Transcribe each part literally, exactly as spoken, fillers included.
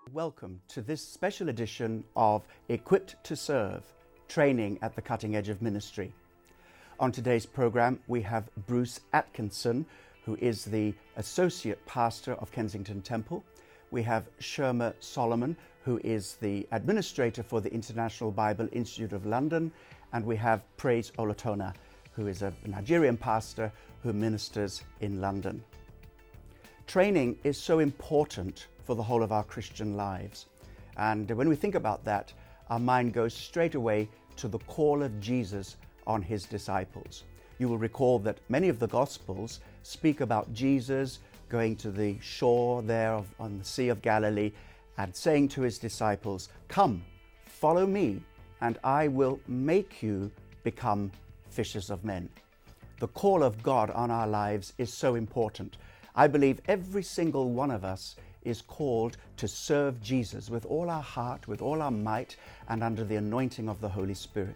Welcome to this special edition of Equipped to Serve, training at the cutting edge of ministry. On today's program, we have Bruce Atkinson, who is the Associate Pastor of Kensington Temple. We have Sherma Solomon, who is the Administrator for the International Bible Institute of London. And we have Praise Olotona, who is a Nigerian pastor who ministers in London. Training is so important for the whole of our Christian lives. And when we think about that, our mind goes straight away to the call of Jesus on his disciples. You will recall that many of the Gospels speak about Jesus going to the shore there of, on the Sea of Galilee and saying to his disciples, "Come, follow me, and I will make you become fishers of men." The call of God on our lives is so important. I believe every single one of us is called to serve Jesus with all our heart, with all our might, and under the anointing of the Holy Spirit.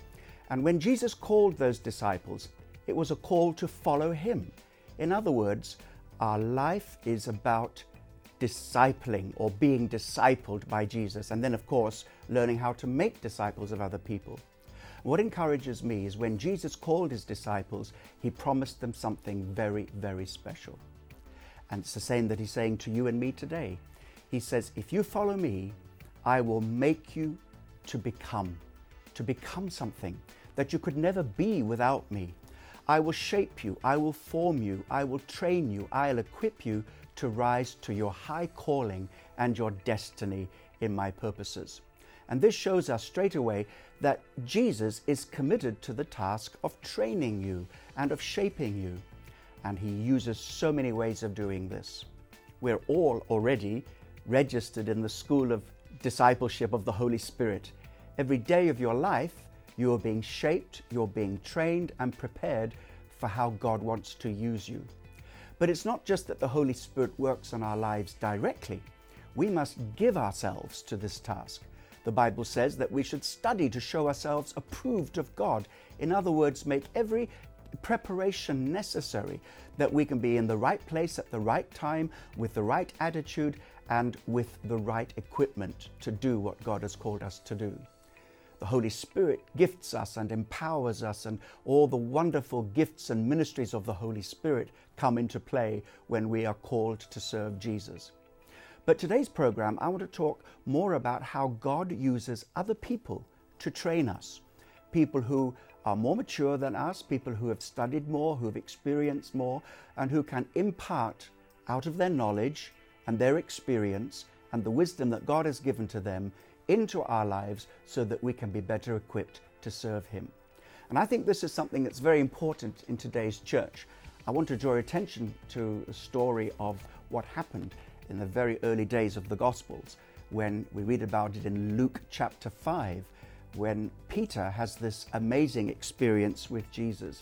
And when Jesus called those disciples, it was a call to follow him. In other words, our life is about discipling or being discipled by Jesus, and then, of course, learning how to make disciples of other people. What encourages me is when Jesus called his disciples, he promised them something very, very special. And it's the same that he's saying to you and me today. He says, if you follow me, I will make you to become, to become something that you could never be without me. I will shape you, I will form you, I will train you, I'll equip you to rise to your high calling and your destiny in my purposes. And this shows us straight away that Jesus is committed to the task of training you and of shaping you. And he uses so many ways of doing this. We're all already registered in the school of discipleship of the Holy Spirit. Every day of your life, you are being shaped, you're being trained and prepared for how God wants to use you. But it's not just that the Holy Spirit works on our lives directly. We must give ourselves to this task. The Bible says that we should study to show ourselves approved of God. In other words, make every preparation necessary that we can be in the right place at the right time with the right attitude and with the right equipment to do what God has called us to do. The Holy Spirit gifts us and empowers us, and all the wonderful gifts and ministries of the Holy Spirit come into play when we are called to serve Jesus. But today's program, I want to talk more about how God uses other people to train us. People who are more mature than us, people who have studied more, who have experienced more, and who can impart out of their knowledge and their experience and the wisdom that God has given to them into our lives so that we can be better equipped to serve him. And I think this is something that's very important in today's church. I want to draw your attention to a story of what happened in the very early days of the Gospels, when we read about it in Luke chapter five, when Peter has this amazing experience with Jesus.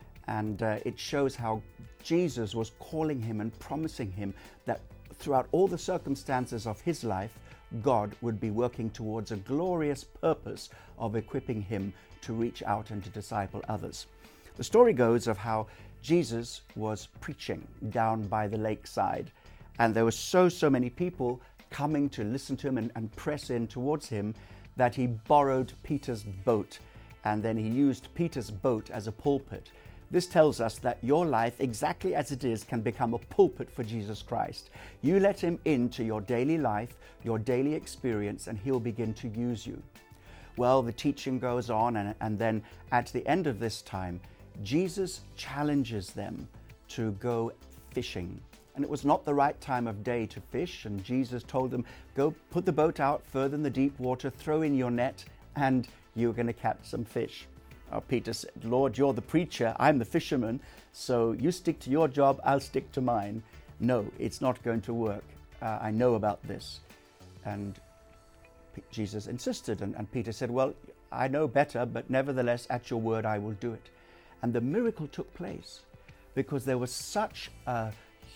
And uh, it shows how Jesus was calling him and promising him that throughout all the circumstances of his life, God would be working towards a glorious purpose of equipping him to reach out and to disciple others. The story goes of how Jesus was preaching down by the lakeside, and there were so, so many people coming to listen to him and, and press in towards him that he borrowed Peter's boat, and then he used Peter's boat as a pulpit. This tells us that your life, exactly as it is, can become a pulpit for Jesus Christ. You let him into your daily life, your daily experience, and he'll begin to use you. Well, the teaching goes on, and, and then at the end of this time, Jesus challenges them to go fishing. And it was not the right time of day to fish, and Jesus told them, go put the boat out further in the deep water, throw in your net, and you're going to catch some fish. Oh, Peter said, Lord, you're the preacher, I'm the fisherman, so you stick to your job, I'll stick to mine. No, it's not going to work. Uh, I know about this. And P- Jesus insisted, and, and Peter said, well, I know better, but nevertheless, at your word, I will do it. And the miracle took place because there was such a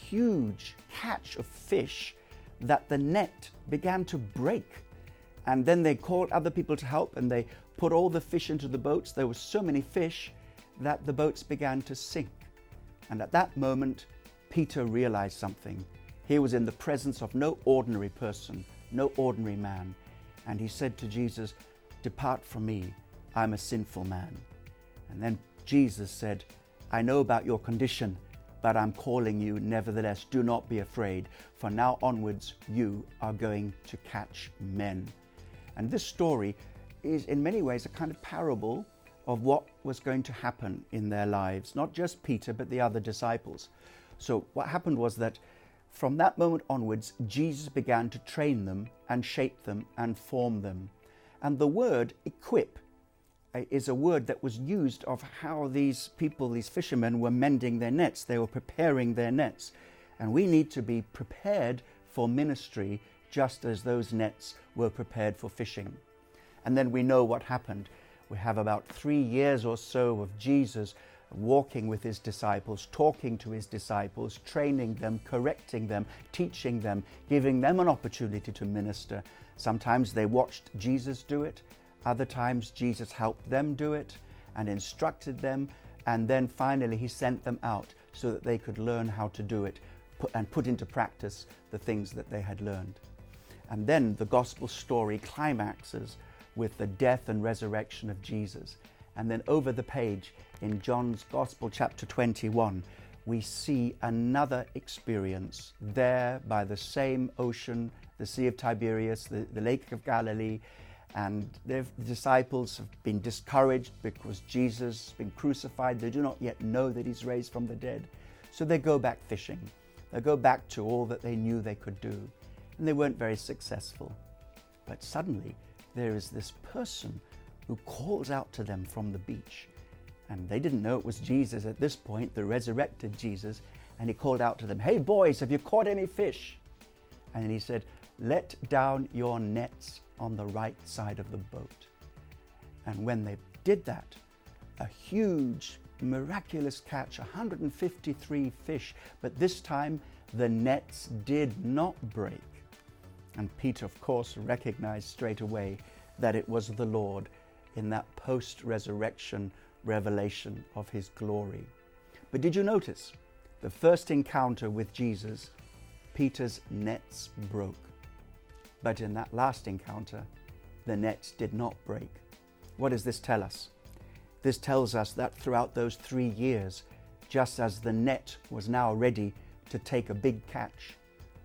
huge catch of fish that the net began to break. And then they called other people to help, and they put all the fish into the boats. There were so many fish that the boats began to sink. And at that moment, Peter realized something. He was in the presence of no ordinary person, no ordinary man. And he said to Jesus, "Depart from me, I'm a sinful man." And then Jesus said, "I know about your condition, but I'm calling you nevertheless. Do not be afraid. From now onwards, you are going to catch men." And this story is in many ways a kind of parable of what was going to happen in their lives, not just Peter, but the other disciples. So what happened was that from that moment onwards, Jesus began to train them and shape them and form them. And the word equip is a word that was used of how these people, these fishermen, were mending their nets. They were preparing their nets. And we need to be prepared for ministry just as those nets were prepared for fishing. And then we know what happened. We have about three years or so of Jesus walking with his disciples, talking to his disciples, training them, correcting them, teaching them, giving them an opportunity to minister. Sometimes they watched Jesus do it. Other times Jesus helped them do it and instructed them. And then finally he sent them out so that they could learn how to do it and put into practice the things that they had learned. And then the gospel story climaxes with the death and resurrection of Jesus. And then over the page in John's Gospel, chapter twenty-one, we see another experience there by the same ocean, the Sea of Tiberias, the, the Lake of Galilee. And the disciples have been discouraged because Jesus has been crucified. They do not yet know that he's raised from the dead. So they go back fishing. They go back to all that they knew they could do. And they weren't very successful. But suddenly there is this person who calls out to them from the beach. And they didn't know it was Jesus at this point, the resurrected Jesus. And he called out to them, "Hey boys, have you caught any fish?" And he said, "Let down your nets on the right side of the boat." And when they did that, a huge, miraculous catch, one hundred fifty-three fish, but this time the nets did not break. And Peter, of course, recognized straight away that it was the Lord in that post-resurrection revelation of his glory. But did you notice the first encounter with Jesus, Peter's nets broke. But in that last encounter, the nets did not break. What does this tell us? This tells us that throughout those three years, just as the net was now ready to take a big catch,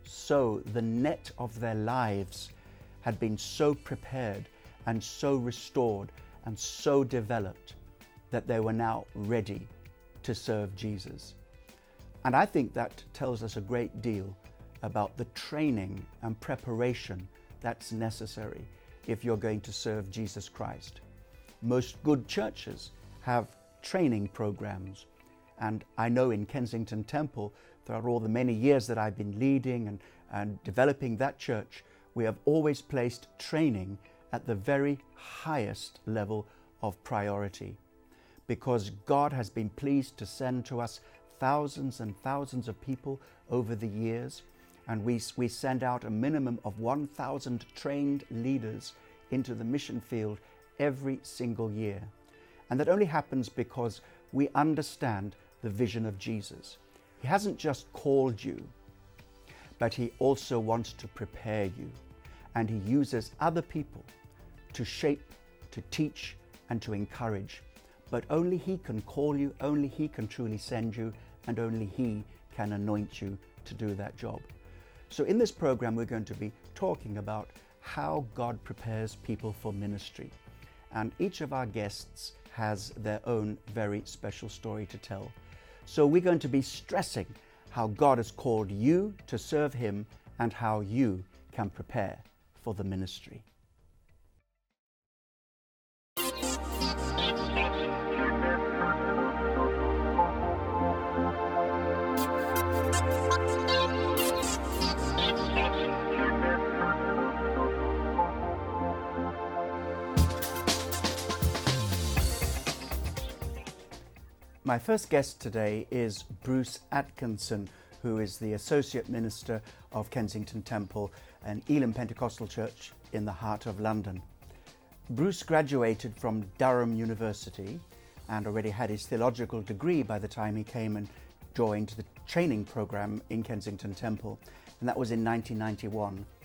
so the net of their lives had been so prepared and so restored and so developed that they were now ready to serve Jesus. And I think that tells us a great deal about the training and preparation that's necessary if you're going to serve Jesus Christ. Most good churches have training programs. And I know in Kensington Temple, throughout all the many years that I've been leading and, and developing that church, we have always placed training at the very highest level of priority, because God has been pleased to send to us thousands and thousands of people over the years, and we, we send out a minimum of one thousand trained leaders into the mission field every single year. And that only happens because we understand the vision of Jesus. He hasn't just called you, but he also wants to prepare you. And he uses other people to shape, to teach, and to encourage. But only he can call you, only he can truly send you, and only he can anoint you to do that job. So in this program, we're going to be talking about how God prepares people for ministry. And each of our guests has their own very special story to tell. So we're going to be stressing how God has called you to serve him and how you can prepare for the ministry. My first guest today is Bruce Atkinson, who is the Associate Minister of Kensington Temple, an Elim Pentecostal church in the heart of London. Bruce graduated from Durham University and already had his theological degree by the time he came and joined the training program in Kensington Temple, and that was in nineteen ninety-one.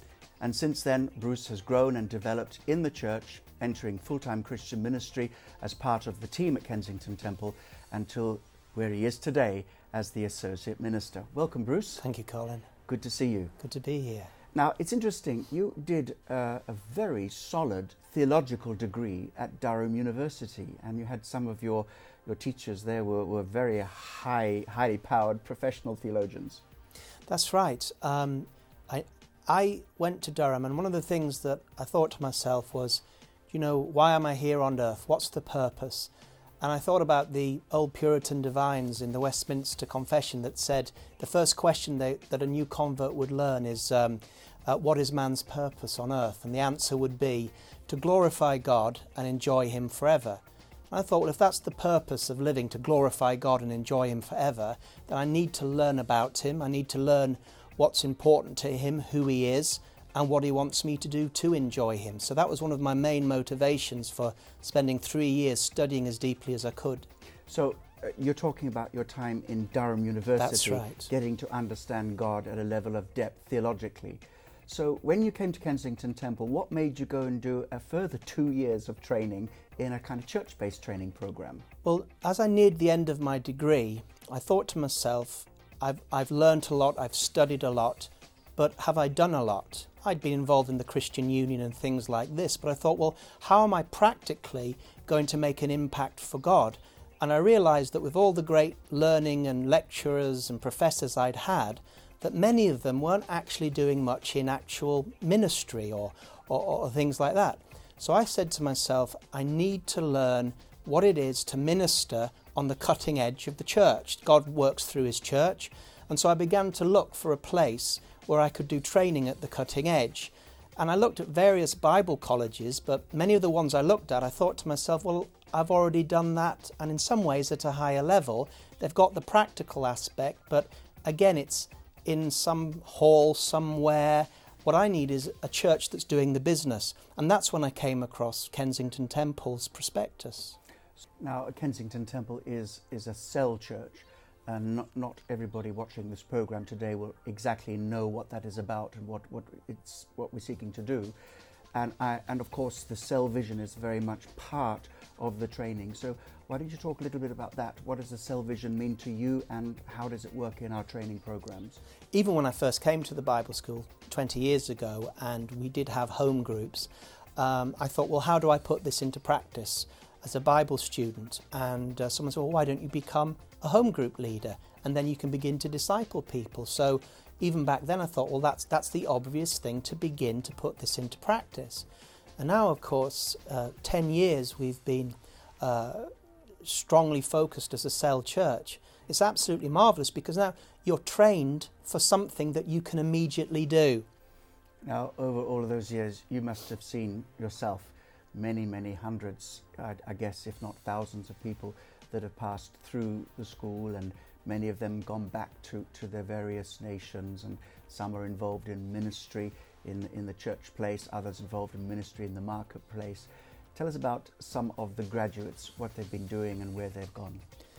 And since then, Bruce has grown and developed in the church, entering full-time Christian ministry as part of the team at Kensington Temple until where he is today as the Associate Minister. Welcome, Bruce. Thank you, Colin. Good to see you. Good to be here. Now, it's interesting, you did uh, a very solid theological degree at Durham University, and you had some of your, your teachers there were, were very high, highly powered professional theologians. That's right. Um, I, I went to Durham, and one of the things that I thought to myself was, you know, why am I here on earth? What's the purpose? And I thought about the old Puritan divines in the Westminster Confession that said the first question they, that a new convert would learn is, um, uh, what is man's purpose on earth? And the answer would be to glorify God and enjoy him forever. And I thought, well, if that's the purpose of living, to glorify God and enjoy him forever, then I need to learn about him. I need to learn what's important to him, who he is, and what he wants me to do to enjoy him. So that was one of my main motivations for spending three years studying as deeply as I could. So uh, you're talking about your time in Durham University. That's right. Getting to understand God at a level of depth theologically. So when you came to Kensington Temple, what made you go and do a further two years of training in a kind of church-based training program? Well, as I neared the end of my degree, I thought to myself, I've, I've learned a lot, I've studied a lot, but have I done a lot? I'd been involved in the Christian Union and things like this, but I thought, well, how am I practically going to make an impact for God? And I realised that with all the great learning and lecturers and professors I'd had, that many of them weren't actually doing much in actual ministry or, or, or things like that. So I said to myself, I need to learn what it is to minister on the cutting edge of the church. God works through his church. And so I began to look for a place where I could do training at the cutting edge. And I looked at various Bible colleges, but many of the ones I looked at, I thought to myself, well, I've already done that, and in some ways at a higher level. They've got the practical aspect, but again, it's in some hall somewhere. What I need is a church that's doing the business. And that's when I came across Kensington Temple's prospectus. Now, Kensington Temple is, is a cell church. And not, not everybody watching this program today will exactly know what that is about and what, what it's what we're seeking to do. And, I, and of course, the cell vision is very much part of the training. So why don't you talk a little bit about that? What does the cell vision mean to you, and how does it work in our training programs? Even when I first came to the Bible school twenty years ago, and we did have home groups, um, I thought, well, how do I put this into practice as a Bible student? And uh, someone said, well, why don't you become a home group leader, and then you can begin to disciple people. So even back then I thought, well, that's that's the obvious thing to begin to put this into practice. And now, of course, uh, ten years we've been uh, strongly focused as a cell church. It's absolutely marvellous, because now you're trained for something that you can immediately do. Now, over all of those years, you must have seen yourself many, many hundreds, I, I guess, if not thousands of people that have passed through the school, and many of them gone back to, to their various nations, and some are involved in ministry in, in the church place, others involved in ministry in the marketplace. Tell us about some of the graduates, what they've been doing and where they've gone.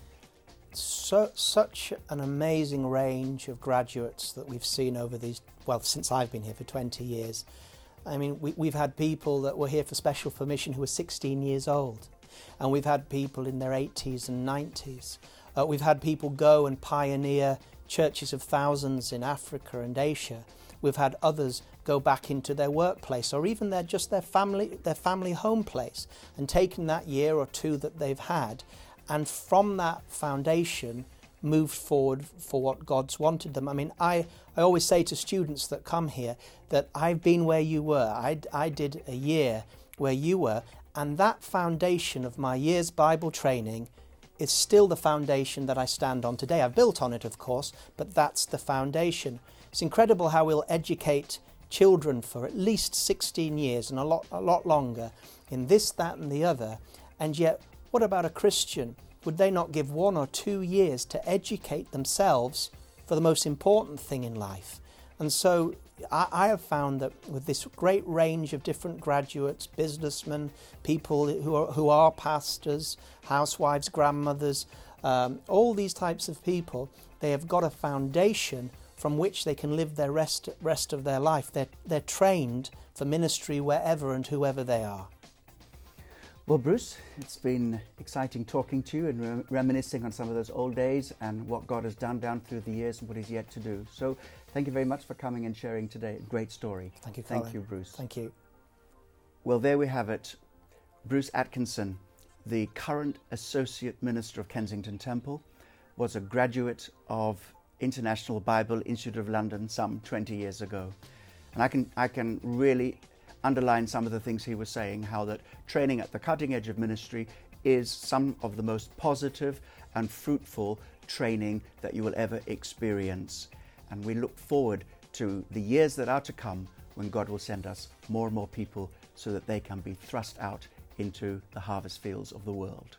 So, such an amazing range of graduates that we've seen over these, well, since I've been here for twenty years. I mean, we, we've had people that were here for special permission who were sixteen years old. And we've had people in their eighties and nineties. Uh, we've had people go and pioneer churches of thousands in Africa and Asia. We've had others go back into their workplace, or even their just their family their family home place, and taking that year or two that they've had, and from that foundation moved forward for what God's wanted them. I mean, I, I always say to students that come here that I've been where you were. I, I did a year where you were, and that foundation of my year's Bible training is still the foundation that I stand on today. I've built on it, of course, but that's the foundation. It's incredible how we'll educate children for at least sixteen years and a lot, a lot longer in this, that and the other. And yet, what about a Christian? Would they not give one or two years to educate themselves for the most important thing in life? And so I, I have found that with this great range of different graduates, businessmen, people who are, who are pastors, housewives, grandmothers, um, all these types of people, they have got a foundation from which they can live their rest rest of their life. They're, they're trained for ministry wherever and whoever they are. Well, Bruce, it's been exciting talking to you and re- reminiscing on some of those old days and what God has done down through the years and what He's yet to do. So thank you very much for coming and sharing today. Great story. Thank you, Colin. Thank you, Bruce. Thank you. Well, there we have it. Bruce Atkinson, the current Associate Minister of Kensington Temple, was a graduate of International Bible Institute of London some twenty years ago. And I can, I can really underline some of the things he was saying, how that training at the cutting edge of ministry is some of the most positive and fruitful training that you will ever experience. And we look forward to the years that are to come when God will send us more and more people so that they can be thrust out into the harvest fields of the world.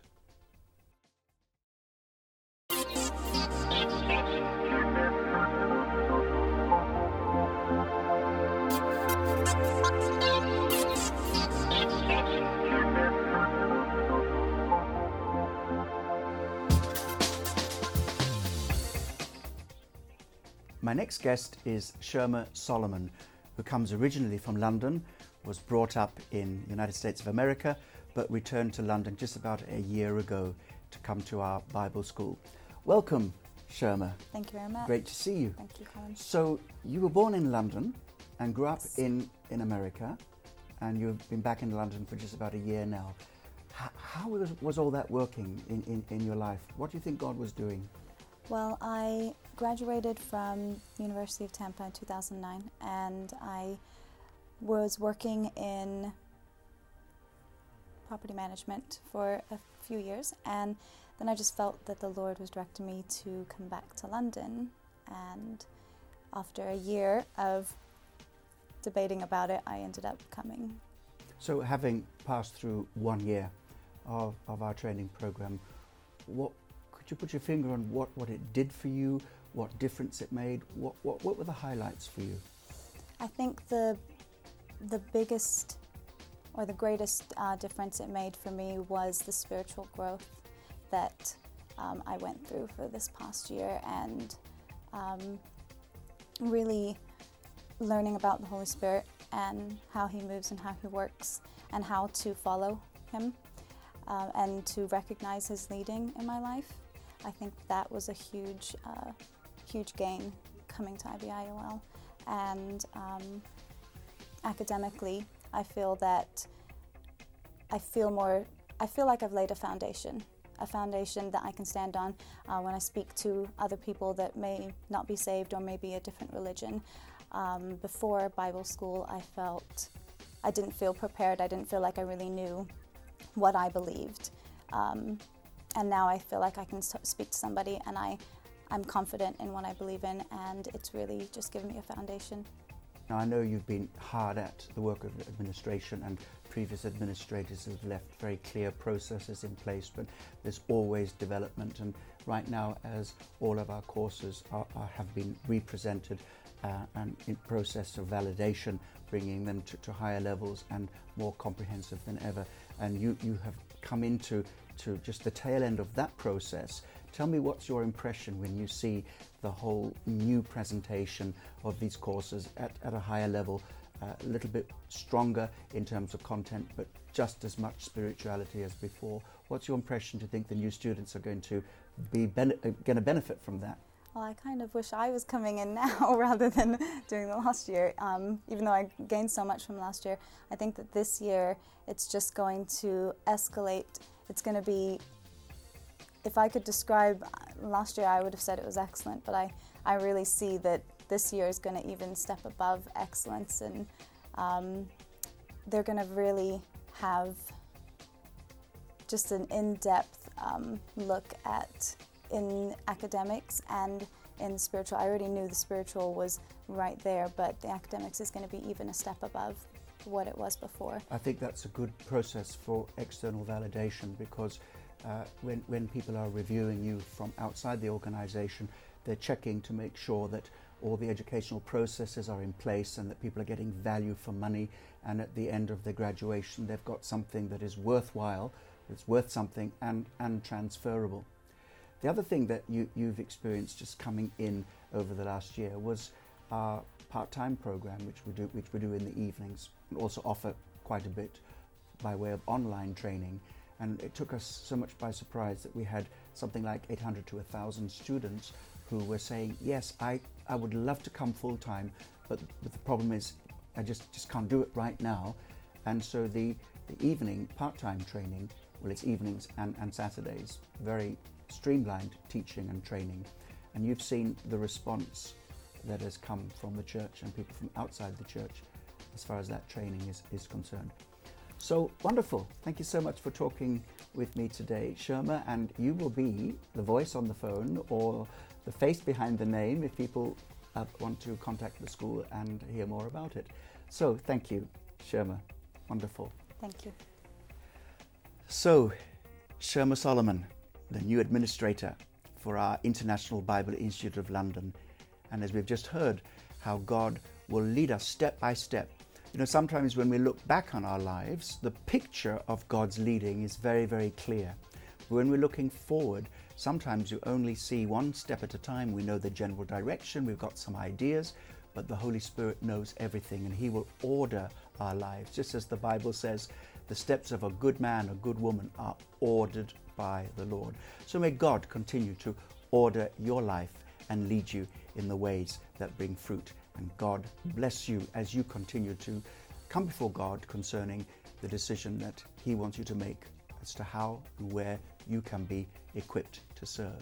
My next guest is Sherma Solomon, who comes originally from London, was brought up in the United States of America, but returned to London just about a year ago to come to our Bible school. Welcome, Sherma. Thank you very much. Great to see you. Thank you, Colin. So you were born in London and grew up Yes. in, in America, and you've been back in London for just about a year now. How, how was, was all that working in, in, in your life? What do you think God was doing? Well, I graduated from the University of Tampa in two thousand nine, and I was working in property management for a few years, and then I just felt that the Lord was directing me to come back to London, and after a year of debating about it, I ended up coming. So having passed through one year of, of our training program, what could you put your finger on what, what it did for you, what difference it made, what, what, what were the highlights for you? I think the the biggest or the greatest uh, difference it made for me was the spiritual growth that um, I went through for this past year, and um, really learning about the Holy Spirit and how He moves and how He works and how to follow Him uh, and to recognize His leading in my life. I think that was a huge, uh, huge gain coming to I B I O L. And um, academically, I feel that I feel more, I feel like I've laid a foundation, a foundation that I can stand on uh, when I speak to other people that may not be saved or may be a different religion. Um, before Bible school, I felt, I didn't feel prepared. I didn't feel like I really knew what I believed. Um, and now I feel like I can speak to somebody and I, I'm confident in what I believe in, and it's really just given me a foundation. Now, I know you've been hard at the work of administration, and previous administrators have left very clear processes in place, but there's always development. And right now, as all of our courses are, are, have been represented uh, and in process of validation, bringing them to, to higher levels and more comprehensive than ever. And you, you have come into to just the tail end of that process. Tell me, what's your impression when you see the whole new presentation of these courses at, at a higher level, uh, a little bit stronger in terms of content, but just as much spirituality as before? What's your impression? Do you think the new students are going to be bene- uh, going to benefit from that? Well, I kind of wish I was coming in now rather than doing the last year. Um, even though I gained so much from last year, I think that this year it's just going to escalate. It's going to be, if I could describe last year, I would have said it was excellent, but I, I really see that this year is going to even step above excellence, and um, they're going to really have just an in-depth um, look at in academics and in spiritual. I already knew the spiritual was right there, but the academics is going to be even a step above what it was before. I think that's a good process for external validation, because uh, when, when people are reviewing you from outside the organisation, they're checking to make sure that all the educational processes are in place and that people are getting value for money, and at the end of their graduation they've got something that is worthwhile, that's worth something and, and transferable. The other thing that you, you've experienced just coming in over the last year was our part-time program, which we do, which we do in the evenings, and also offer quite a bit by way of online training. And it took us so much by surprise that we had something like eight hundred to one thousand students who were saying, yes, I, I would love to come full-time, but, but the problem is I just, just can't do it right now. And so the, the evening part-time training, well, it's evenings and, and Saturdays, very streamlined teaching and training. And you've seen the response that has come from the church and people from outside the church as far as that training is, is concerned. So wonderful. Thank you so much for talking with me today, Sherma, and you will be the voice on the phone or the face behind the name if people uh, want to contact the school and hear more about it. So thank you, Sherma. Wonderful. Thank you. So, Sherma Solomon, the new administrator for our International Bible Institute of London. And as we've just heard, how God will lead us step by step. You know, sometimes when we look back on our lives, the picture of God's leading is very, very clear. But when we're looking forward, sometimes you only see one step at a time. We know the general direction, we've got some ideas, but the Holy Spirit knows everything and He will order our lives. Just as the Bible says, the steps of a good man, a good woman are ordered by the Lord. So may God continue to order your life and lead you in the ways that bring fruit. And God bless you as you continue to come before God concerning the decision that He wants you to make as to how and where you can be equipped to serve.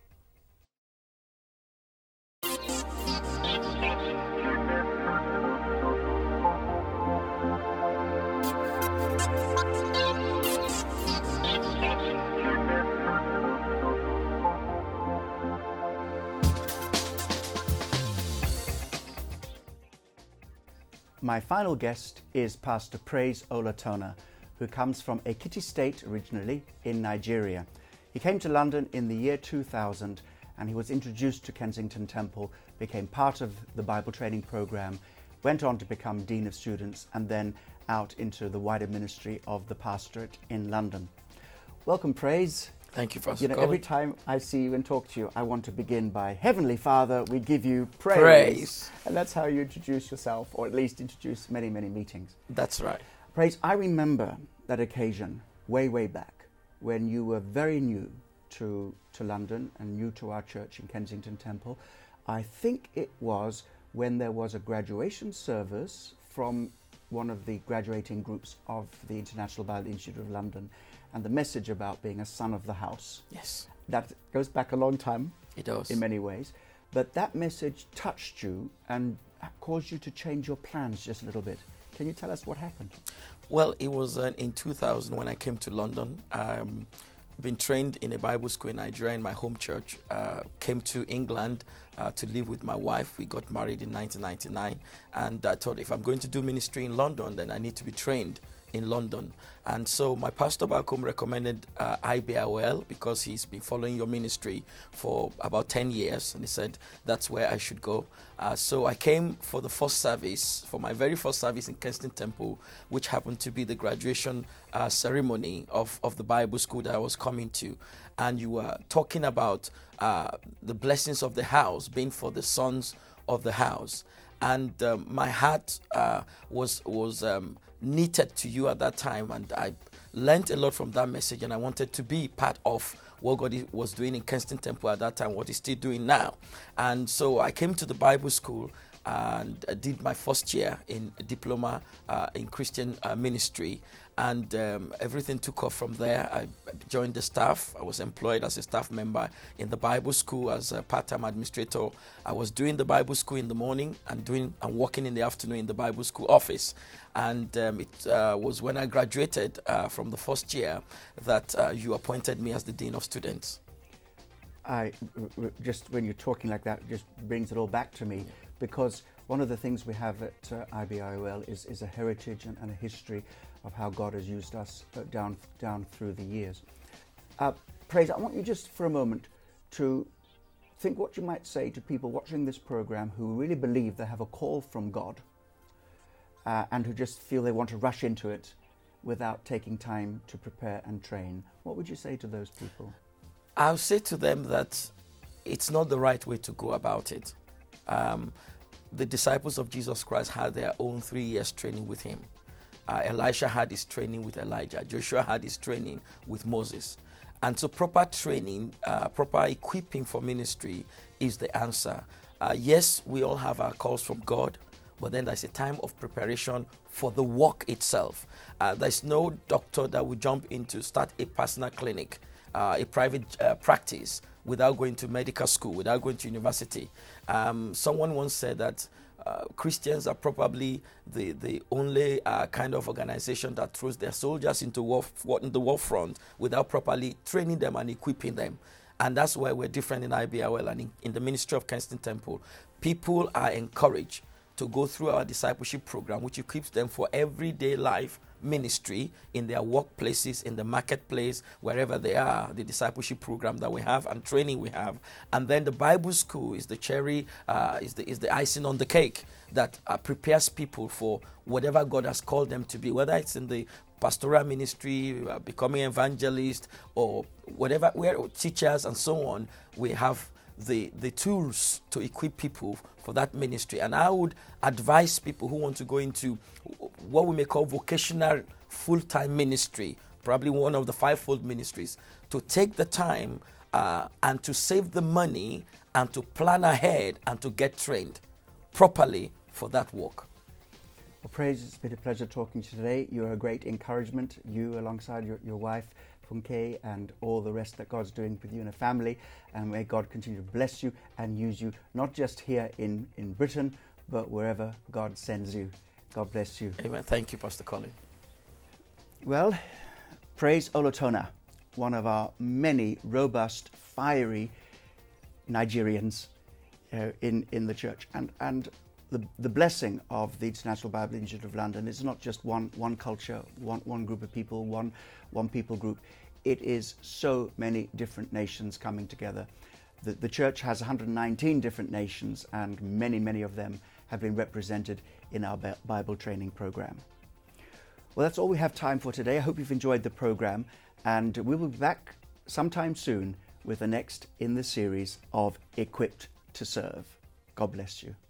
My final guest is Pastor Praise Olatona, who comes from Ekiti State originally in Nigeria. He came to London in the year two thousand and he was introduced to Kensington Temple, became part of the Bible training program, went on to become Dean of Students and then out into the wider ministry of the pastorate in London. Welcome, Praise. Thank you, Pastor You know, Colin. every time I see you and talk to you, I want to begin by, Heavenly Father, we give you praise. Praise. And that's how you introduce yourself, or at least introduce many, many meetings. That's right. Praise, I remember that occasion way, way back when you were very new to, to London and new to our church in Kensington Temple. I think it was when there was a graduation service from one of the graduating groups of the International Bible Institute of London, and the message about being a son of the house. Yes. That goes back a long time. It does. In many ways. But that message touched you and caused you to change your plans just a little bit. Can you tell us what happened? Well, it was uh, in two thousand when I came to London. Um, been trained in a Bible school in Nigeria in my home church. Uh, came to England uh, to live with my wife. We got married in nineteen ninety-nine. And I thought if I'm going to do ministry in London, then I need to be trained in London. And so my pastor back home recommended uh, I B R O L because he's been following your ministry for about ten years, and he said that's where I should go. Uh, so I came for the first service, for my very first service in Kensington Temple, which happened to be the graduation uh, ceremony of, of the Bible school that I was coming to. And you were talking about uh, the blessings of the house being for the sons of the house. And um, my heart uh, was was um, knitted to you at that time, and I learned a lot from that message, and I wanted to be part of what God was doing in Kensington Temple at that time, what He's still doing now. And so I came to the Bible school and I did my first year in a diploma uh, in Christian uh, ministry, and um, everything took off from there. I joined the staff. I was employed as a staff member in the Bible school as a part-time administrator. I was doing the Bible school in the morning and doing and working in the afternoon in the Bible school office. And um, it uh, was when I graduated uh, from the first year that uh, you appointed me as the Dean of Students. I just, when you're talking like that, it just brings it all back to me, because one of the things we have at uh, I B R O L is, is a heritage and, and a history of how God has used us uh, down down through the years. Uh, Praise, I want you just for a moment to think what you might say to people watching this program who really believe they have a call from God uh, and who just feel they want to rush into it without taking time to prepare and train. What would you say to those people? I'll say to them that it's not the right way to go about it. Um, the disciples of Jesus Christ had their own three years training with him. Uh, Elisha had his training with Elijah. Joshua had his training with Moses. And so proper training, uh, proper equipping for ministry is the answer. Uh, yes, we all have our calls from God, but then there's a time of preparation for the work itself. Uh, there's no doctor that will jump into start a personal clinic, uh, a private uh, practice without going to medical school, without going to university. Um, someone once said that uh, Christians are probably the, the only uh, kind of organization that throws their soldiers into war, in the war front without properly training them and equipping them. And that's why we're different in I B R L and in, in the ministry of Kensington Temple. People are encouraged to go through our discipleship program, which equips them for everyday life ministry in their workplaces, in the marketplace, wherever they are, the discipleship program that we have and training we have. And then the Bible school is the cherry, uh, is, the, is the icing on the cake that uh, prepares people for whatever God has called them to be, whether it's in the pastoral ministry, uh, becoming evangelist, or whatever, where teachers and so on. We have the the tools to equip people for that ministry. And I would advise people who want to go into what we may call vocational full-time ministry, probably one of the fivefold ministries, to take the time uh, and to save the money and to plan ahead and to get trained properly for that work. Well, Praise, it's been a pleasure talking to you today. You're a great encouragement, you alongside your, your wife, Funke, and all the rest that God's doing with you and a family. And may God continue to bless you and use you, not just here in, in Britain, but wherever God sends you. God bless you. Amen. Thank you, Pastor Colin. Well, Praise Olotona, one of our many robust, fiery Nigerians uh, in, in the church. And, and the, the blessing of the International Bible Institute of London is not just one, one culture, one, one group of people, one, one people group. It is so many different nations coming together. The, the church has one hundred nineteen different nations, and many, many of them have been represented in our Bible training program. Well, that's all we have time for today. I hope you've enjoyed the program, and we will be back sometime soon with the next in the series of Equipped to Serve. God bless you.